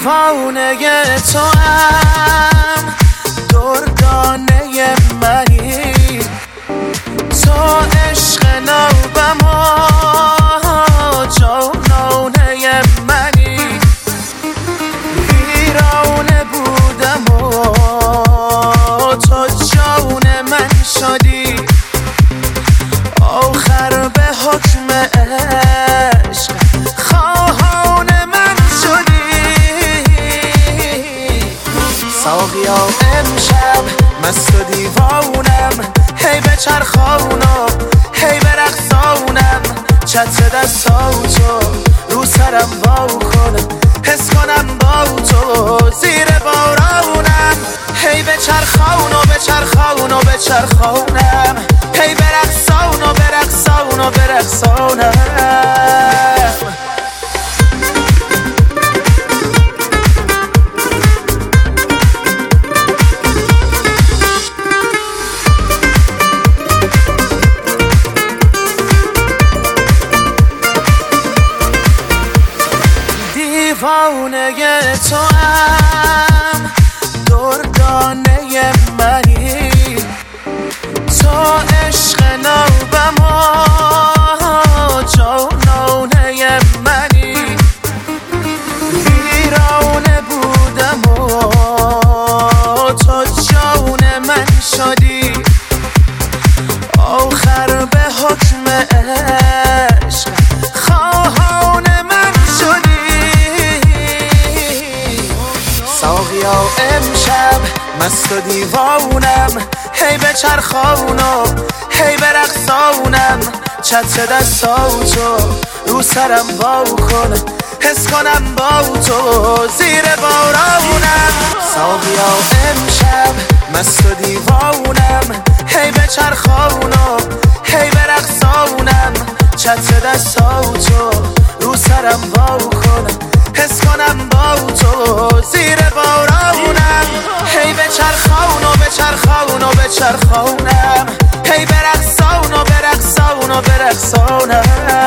دیوانه تو هم دردانه منی، تو عشق نوبم و جانانه منی. ویرانه بودم و تو جان من شدی، آخر به حکم عشق خواهان من شدی. ساقیا امشب مست و دیوانم، هی به چرخانم هی به رقصانم، چتر دستاتو رو سرم وا کنم، حس کنم با تو زیر بارانم. هی به چرخان و به چرخان و به چرخانم، هی به رقصان و به رقصان و به رقصانم. دیوانه تو هم دردانه منی، تو عشق نوبم و جانانه منی. ویرانه بودم و تو جان من شدی، آخر به حکم عشق خواهان من شدی. ساقیا امشب مست و دیوانم، هی به چرخانم هی به رقصانم، چتر دستاتو رو سرم وا کنم، حس کنم با تو زیر بارانم. ساقیا امشب مست و دیوانم، هی به چرخانم هی به رقصانم، چتر دستاتو رو سرم وا کنم، حس کنم با تو زیر بارانم. هی به چرخان و به چرخان و به چرخانم، هی به رقصان و به رقصان و به رقصانم.